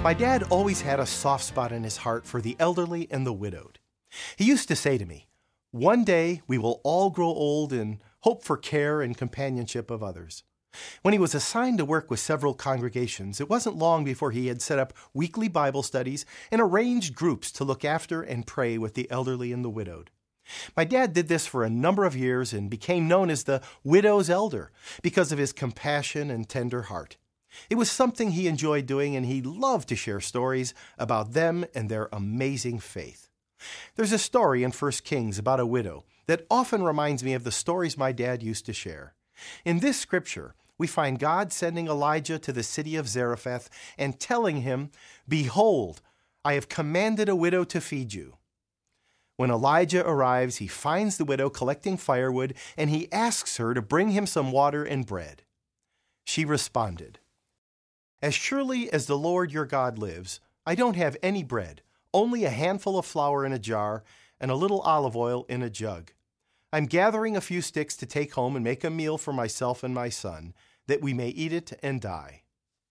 My dad always had a soft spot in his heart for the elderly and the widowed. He used to say to me, "One day we will all grow old and hope for care and companionship of others." When he was assigned to work with several congregations, it wasn't long before he had set up weekly Bible studies and arranged groups to look after and pray with the elderly and the widowed. My dad did this for a number of years and became known as the widow's elder because of his compassion and tender heart. It was something he enjoyed doing, and he loved to share stories about them and their amazing faith. There's a story in 1 Kings about a widow that often reminds me of the stories my dad used to share. In this scripture, we find God sending Elijah to the city of Zarephath and telling him, "Behold, I have commanded a widow to feed you." When Elijah arrives, he finds the widow collecting firewood, and he asks her to bring him some water and bread. She responded, "As surely as the Lord your God lives, I don't have any bread, only a handful of flour in a jar and a little olive oil in a jug. I'm gathering a few sticks to take home and make a meal for myself and my son, that we may eat it and die."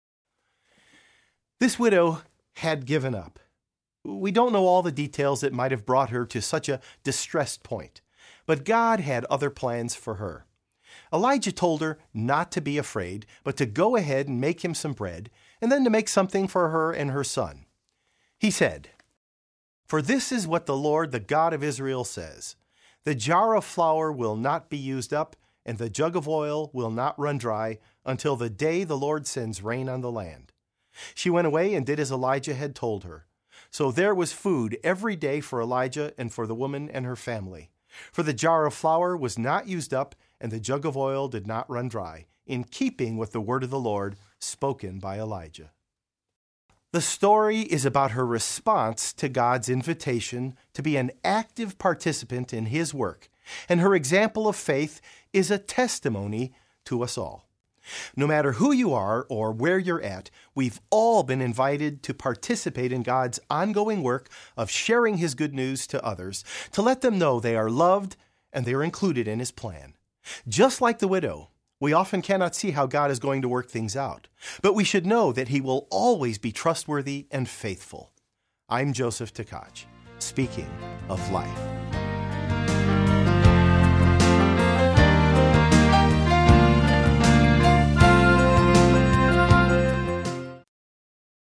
This widow had given up. We don't know all the details that might have brought her to such a distressed point, but God had other plans for her. Elijah told her not to be afraid, but to go ahead and make him some bread, and then to make something for her and her son. He said, "For this is what the Lord, the God of Israel, says, the jar of flour will not be used up, and the jug of oil will not run dry until the day the Lord sends rain on the land." She went away and did as Elijah had told her. So there was food every day for Elijah and for the woman and her family. For the jar of flour was not used up, and the jug of oil did not run dry, in keeping with the word of the Lord spoken by Elijah. The story is about her response to God's invitation to be an active participant in His work, and her example of faith is a testimony to us all. No matter who you are or where you're at, we've all been invited to participate in God's ongoing work of sharing His good news to others, to let them know they are loved and they are included in His plan. Just like the widow, we often cannot see how God is going to work things out, but we should know that He will always be trustworthy and faithful. I'm Joseph Tkach, speaking of life.